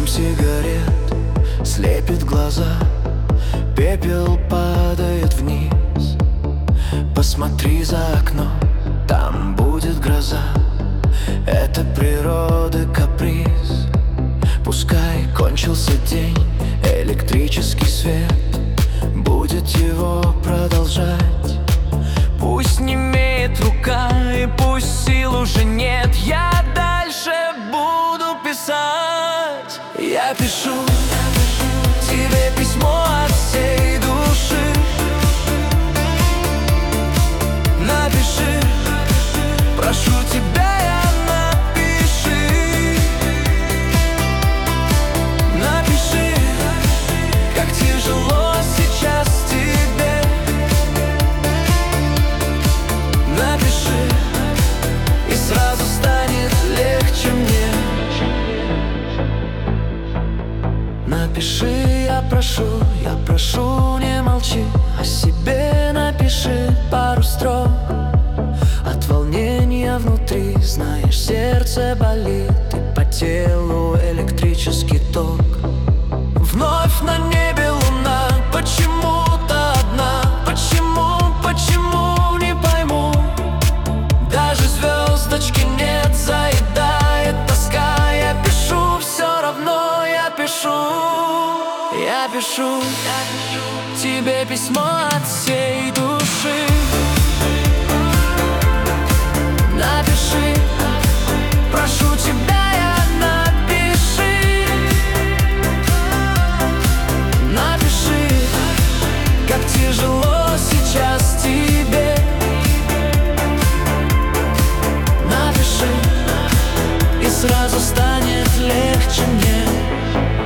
сигарет слепит глаза, пепел падает вниз. Посмотри за окно, там будет гроза. Это природы каприз. Пускай кончился день, электрический свет будет его продолжать. Пусть немеет рука и пусть сил уже нет, я дальше буду писать. Я пишу тебе письмо от всей души. Напиши, прошу тебя, напиши, как тяжело сейчас тебе. Напиши, и сразу станет легче мне. Напиши, я прошу, не молчи. О себе напиши пару строк. От волнения внутри, знаешь, сердце болит, и по телу электрический ток. Вновь на небе луна, почему-то одна. Почему, не пойму. Даже звездочки нет, заедает тоска. Я пишу, все равно я пишу. Я пишу тебе письмо от всей души. Напиши, прошу тебя, напиши. Напиши, как тяжело сейчас тебе. Напиши, и сразу станет легче мне.